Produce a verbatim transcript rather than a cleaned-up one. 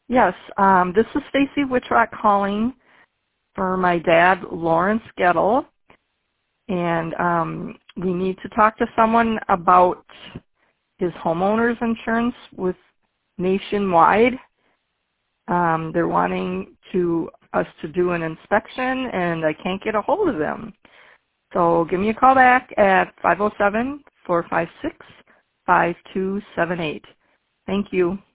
Yes, um, this is Stacy Wittrock calling for my dad, Lawrence Gettle, and um, we need to talk to someone about his homeowner's insurance with Nationwide. Um, they're wanting to us to do an inspection, and I can't get a hold of them. So give me a call back at five oh seven, four five six, five two seven eight. Thank you.